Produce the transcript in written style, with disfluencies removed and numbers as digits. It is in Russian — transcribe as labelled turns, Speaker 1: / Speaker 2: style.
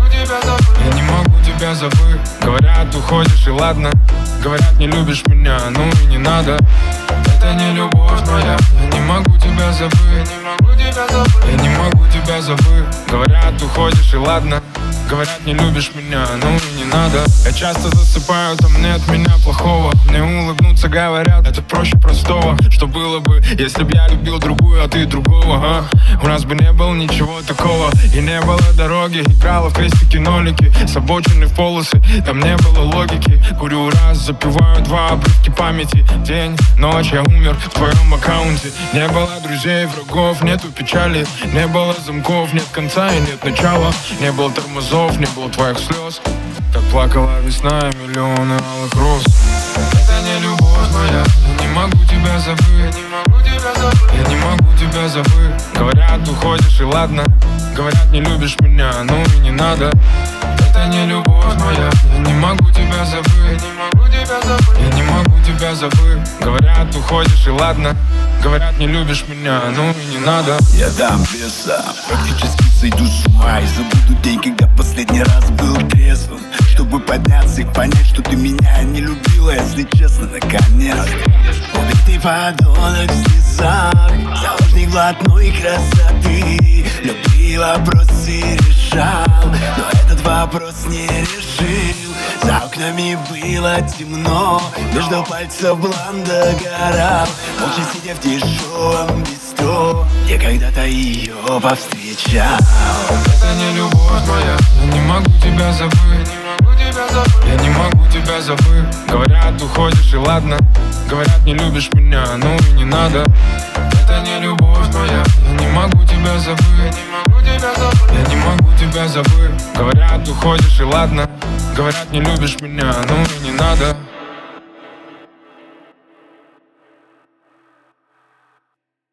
Speaker 1: тебя забыть, я не могу тебя забыть. Говорят, уходишь и ладно, говорят, не любишь меня, ну и не надо. Это не любовь моя, я не могу тебя забыть, я не могу тебя забыть, я не могу тебя забыть. Говорят, уходишь и ладно, говорят, не любишь меня, ну и не надо. Я часто засыпаю, там нет меня плохого. Мне улыбнуться говорят, это проще простого. Что было бы, если б я любил другую, а ты другого, У нас бы не было ничего такого. И не было дороги, играла в крестики-нолики, с обочины в полосы, там не было логики. Курю раз, запиваю два, обрывки памяти. День, ночь, я умер в твоем аккаунте. Не было друзей, врагов, нету печали. Не было замков, нет конца и нет начала. Не было тормозов, не было твоих слез. Так плакала весна и миллионы алых роз. Это не любовь моя, я не могу тебя забыть, я не могу тебя забыть, я не могу тебя забыть. Говорят, уходишь и ладно, говорят, не любишь меня, ну и не надо. Это не любовь моя, я не могу тебя забыть, я не могу тебя забыть, я не могу тебя забыть. Говорят, уходишь и ладно, говорят, не любишь меня, ну и не надо.
Speaker 2: Я дам веса, практически сойду с ума и забуду день, когда последний раз был трезвым, чтобы подняться и понять, что ты меня не любила, если честно, наконец. Убитый подонок в слезах, заложник блатной красоты, любые вопросы решал, но этот вопрос не решил. За окнами было темно, между пальцев блан догорал, молча сидя в дешевом бистро, я когда-то ее повстречал.
Speaker 1: Это не любовь моя, я не могу тебя забыть, я не могу тебя забыть, я не могу тебя забыть. Говорят, уходишь и ладно, говорят, не любишь меня, ну и не надо. Это не любовь моя, я не могу тебя забыть, я не могу тебя забыть, я не могу тебя забыть. Говорят, уходишь и ладно, говорят, не любишь меня, ну и не надо.